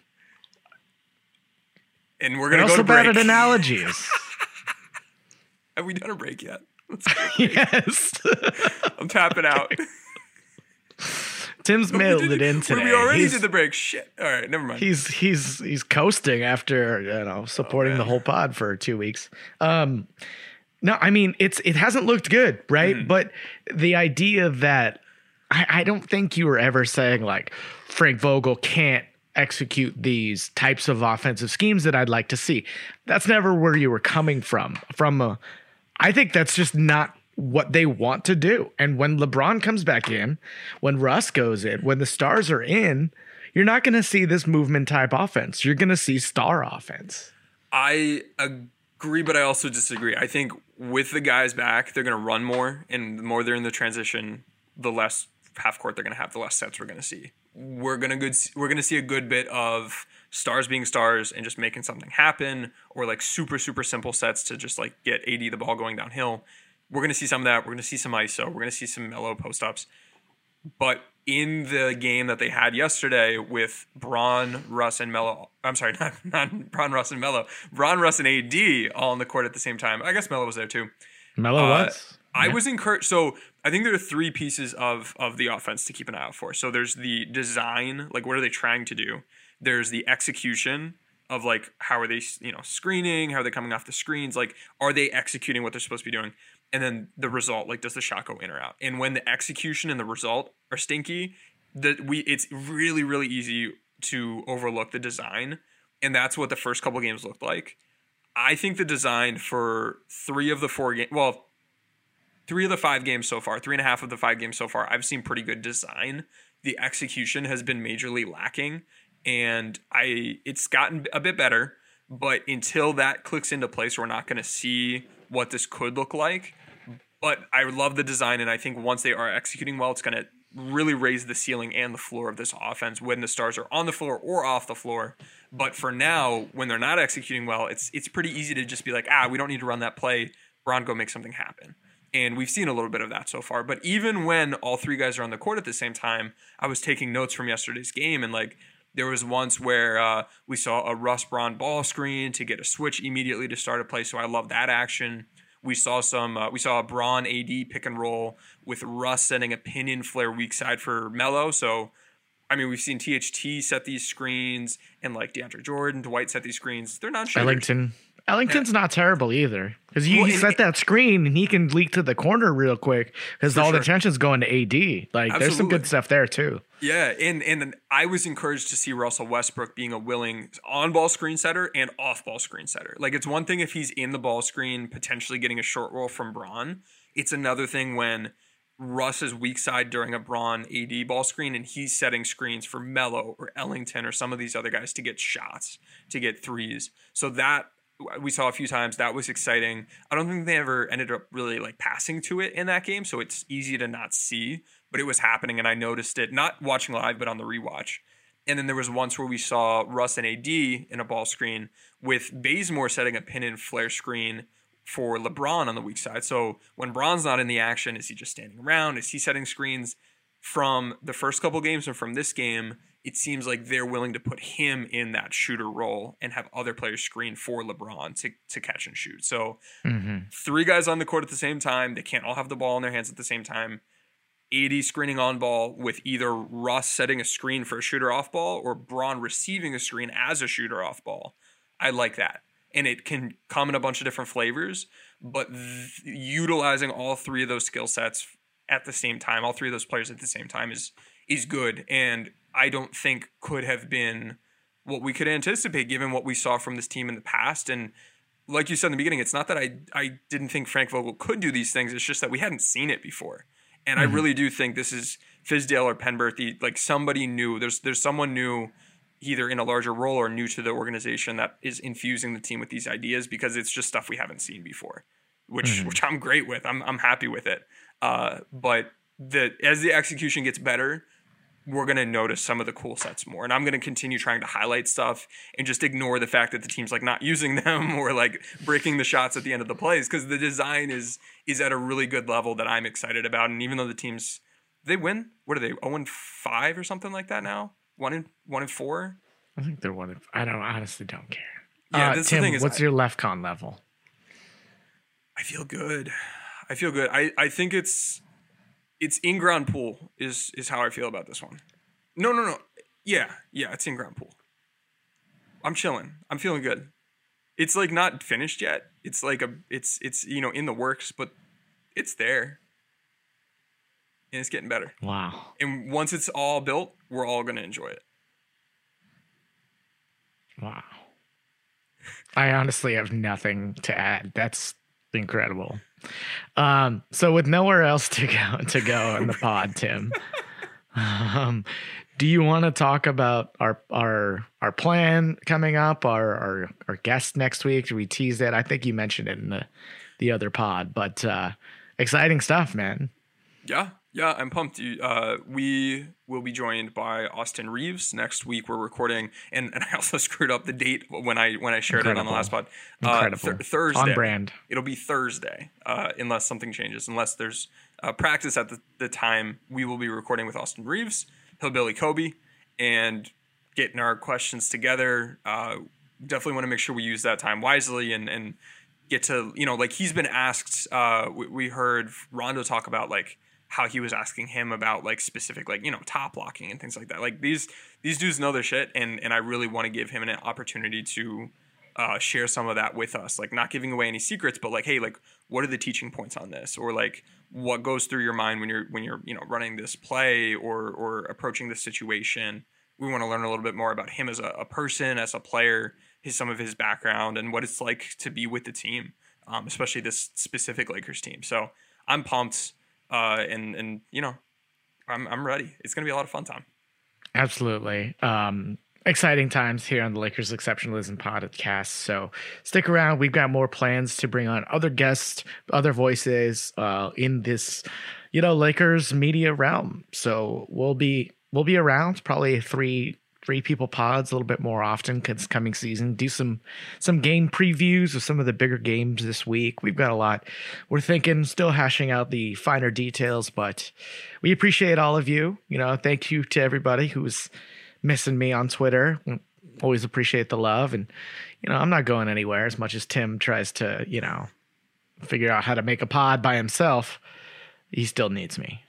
And we're gonna I'm go also to break. bad at analogies. Have we done a break yet? Let's go break. Yes. I'm tapping out. Tim's mailed it in today. We already he's, did the break. Shit. All right, never mind. He's he's he's coasting after, you know, supporting oh, the whole pod for two weeks. Um, no, I mean it's it hasn't looked good, right? Mm. But the idea that I, I don't think you were ever saying like Frank Vogel can't execute these types of offensive schemes that I'd like to see. That's never where you were coming from. From a, I think that's just not what they want to do. And when LeBron comes back in, when Russ goes in, when the stars are in, you're not going to see this movement type offense. You're going to see star offense. I agree, but I also disagree. I think with the guys back, they're going to run more, and the more they're in the transition, the less half court they're going to have, the less sets we're going to see. We're going to good we're going to see a good bit of stars being stars and just making something happen, or like super super simple sets to just like get A D the ball going downhill. We're going to see some of that. We're going to see some I S O. We're going to see some Melo post-ups. But in the game that they had yesterday with Bron, Russ, and Melo, I'm sorry, not, not Bron, Russ, and Melo, Bron, Russ, and A D all on the court at the same time. I guess Melo was there too. Melo uh, was. I yeah. was encouraged. So I think there are three pieces of, of the offense to keep an eye out for. So there's the design, like what are they trying to do? There's the execution of like how are they, you know, screening? How are they coming off the screens? Like, are they executing what they're supposed to be doing? And then the result, like, does the shot go in or out? And when the execution and the result are stinky, that we it's really, really easy to overlook the design. And that's what the first couple games looked like. I think the design for three of the four games, well, three of the five games so far, three and a half of the five games so far, I've seen pretty good design. The execution has been majorly lacking. And I it's gotten a bit better. But until that clicks into place, we're not going to see what this could look like. But I love the design, and I think once they are executing well, it's going to really raise the ceiling and the floor of this offense when the stars are on the floor or off the floor. But for now, when they're not executing well, it's it's pretty easy to just be like, ah, we don't need to run that play. Bron, go make something happen. And we've seen a little bit of that so far. But even when all three guys are on the court at the same time, I was taking notes from yesterday's game, and like there was once where uh, we saw a Russ Bron ball screen to get a switch immediately to start a play. So I love that action. We saw some. Uh, we saw a Bron A D pick and roll with Russ sending a pinion flare weak side for Melo. So, I mean, we've seen T H T set these screens, and like DeAndre Jordan, Dwight set these screens. They're not shooters. Ellington. Ellington's yeah. not terrible either, because you well, set that screen and he can leak to the corner real quick because all sure. the tension's going to A D. Like, Absolutely. There's some good stuff there too. Yeah, and and I was encouraged to see Russell Westbrook being a willing on-ball screen setter and off-ball screen setter. Like, it's one thing if he's in the ball screen, potentially getting a short roll from Bron. It's another thing when Russ's weak side during a Braun A D ball screen, and he's setting screens for Melo or Ellington or some of these other guys to get shots, to get threes. So that we saw a few times. That was exciting. I don't think they ever ended up really like passing to it in that game, so it's easy to not see, but it was happening, and I noticed it, not watching live, but on the rewatch. And then there was once where we saw Russ and A D in a ball screen with Bazemore setting a pin and flare screen for LeBron on the weak side. So when Bron's not in the action, is he just standing around? Is he setting screens? From the first couple games and from this game, it seems like they're willing to put him in that shooter role and have other players screen for LeBron to, to catch and shoot. So mm-hmm. three guys on the court at the same time. They can't all have the ball in their hands at the same time. A D screening on ball with either Russ setting a screen for a shooter off ball or Bron receiving a screen as a shooter off ball. I like that. And it can come in a bunch of different flavors, but th- utilizing all three of those skill sets at the same time, all three of those players at the same time is is good. And I don't think could have been what we could anticipate given what we saw from this team in the past. And like you said in the beginning, it's not that I, I didn't think Frank Vogel could do these things. It's just that we hadn't seen it before. And mm-hmm. I really do think this is Fizdale or Penberthy, like somebody new. There's there's someone new either in a larger role or new to the organization that is infusing the team with these ideas because it's just stuff we haven't seen before, which mm-hmm. which I'm great with. I'm I'm happy with it. Uh, but the as the execution gets better, we're going to notice some of the cool sets more. And I'm going to continue trying to highlight stuff and just ignore the fact that the team's like not using them or like breaking the shots at the end of the plays because the design is is at a really good level that I'm excited about. And even though the teams, they win, what are they, oh and five or something like that now? One and one and four? I think they're one and I don't honestly don't care. Yeah, uh, this Tim, the thing is, what's I, your left con level? I feel good. I feel good. I, I think it's it's in-ground pool is is how I feel about this one. No, no, no. Yeah, yeah, it's in-ground pool. I'm chilling. I'm feeling good. It's like not finished yet. It's like a it's it's you know in the works, but it's there. And it's getting better. Wow. And once it's all built, we're all going to enjoy it. Wow. I honestly have nothing to add. That's incredible. Um, so with nowhere else to go to go in the pod, Tim, um, do you want to talk about our our our plan coming up, our our, our guest next week? Should we tease that? I think you mentioned it in the, the other pod, but uh, exciting stuff, man. Yeah. Yeah, I'm pumped. Uh, we will be joined by Austin Reeves next week. We're recording, and, and I also screwed up the date when I when I shared Incredible. it on the last pod. Uh, Incredible. Th- Thursday. On brand. It'll be Thursday, uh, unless something changes. Unless there's uh, practice at the, the time, we will be recording with Austin Reeves, Hillbilly Kobe, and getting our questions together. Uh, definitely want to make sure we use that time wisely and and get to, you know, like he's been asked. Uh, we, we heard Rondo talk about like. how he was asking him about like specific, like, you know, top blocking and things like that. Like these, these dudes know their shit. And, and I really want to give him an opportunity to uh, share some of that with us. Like not giving away any secrets, but like, hey, like what are the teaching points on this? Or like what goes through your mind when you're, when you're, you know, running this play or, or approaching this situation. We want to learn a little bit more about him as a, a person, as a player, his, some of his background and what it's like to be with the team, um, especially this specific Lakers team. So I'm pumped. Uh, and, and, you know, I'm, I'm ready. It's going to be a lot of fun time. Absolutely. Um, exciting times here on the Lakers Exceptionalism Podcast. So stick around. We've got more plans to bring on other guests, other voices, uh, in this, you know, Lakers media realm. So we'll be, we'll be around probably three, three people pods a little bit more often because coming season, do some, some game previews of some of the bigger games this week. We've got a lot. We're thinking, still hashing out the finer details, but we appreciate all of you. You know, thank you to everybody who's missing me on Twitter. Always appreciate the love. And, you know, I'm not going anywhere as much as Tim tries to, you know, figure out how to make a pod by himself. He still needs me.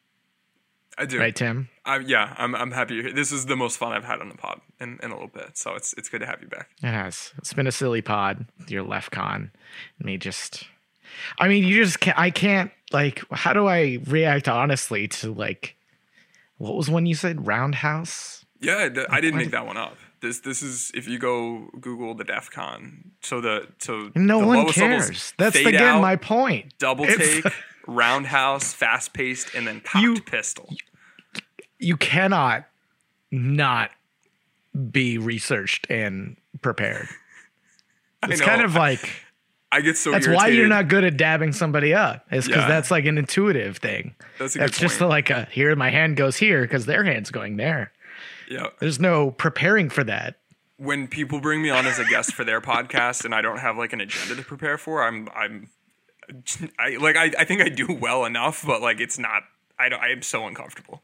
I do. Right, Tim? Uh, yeah, I'm I'm happy you're here. This is the most fun I've had on the pod in, in a little bit, so it's it's good to have you back. It has. It's been a silly pod. Your left con, me just. I mean, you just can't. I can't like. How do I react honestly to like? What was one you said? Roundhouse. Yeah, the, I didn't make that one up. This this is if you go Google the DEF CON. So the so no the one cares. That's again out, my point. Double it's, take. roundhouse, fast paced, and then cocked You- pistol. You cannot not be researched and prepared. I It's know. kind of like I get so that's why irritated. you're not good at dabbing somebody up. Is because Yeah. that's like an intuitive thing. That's a good That's just point. like a here my hand goes here because their hand's going there. Yeah. There's no preparing for that. When people bring me on as a guest for their podcast and I don't have like an agenda to prepare for, I'm I'm I like I, I think I do well enough, but like it's not I don't, I am so uncomfortable.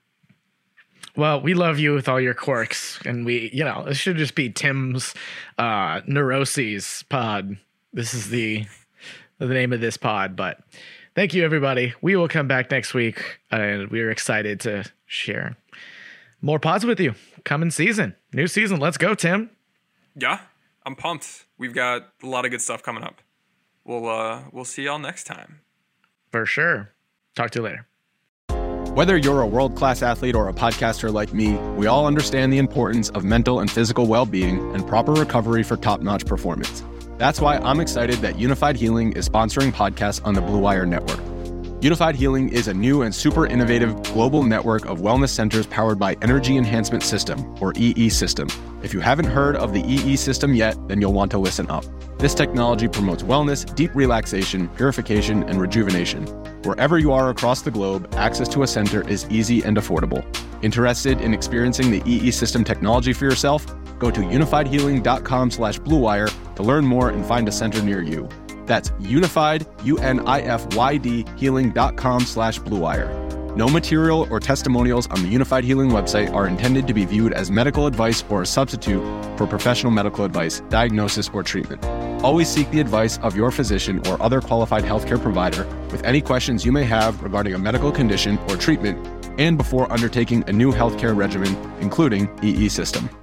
Well, we love you with all your quirks, and we, you know, this should just be Tim's uh, neuroses pod. This is the the name of this pod. But thank you, everybody. We will come back next week, and we're excited to share more pods with you. Coming season, new season. Let's go, Tim. Yeah, I'm pumped. We've got a lot of good stuff coming up. We'll uh we'll see y'all next time. For sure. Talk to you later. Whether you're a world-class athlete or a podcaster like me, we all understand the importance of mental and physical well-being and proper recovery for top-notch performance. That's why I'm excited that Unified Healing is sponsoring podcasts on the Blue Wire Network. Unified Healing is a new and super innovative global network of wellness centers powered by Energy Enhancement System, or E E System. If you haven't heard of the E E System yet, then you'll want to listen up. This technology promotes wellness, deep relaxation, purification, and rejuvenation. Wherever you are across the globe, access to a center is easy and affordable. Interested in experiencing the E E System technology for yourself? Go to unified healing dot com slash blue wire to learn more and find a center near you. That's unified, U N I F Y D, healing dot com slash blue wire. No material or testimonials on the Unified Healing website are intended to be viewed as medical advice or a substitute for professional medical advice, diagnosis, or treatment. Always seek the advice of your physician or other qualified healthcare provider with any questions you may have regarding a medical condition or treatment and before undertaking a new healthcare regimen, including E E System.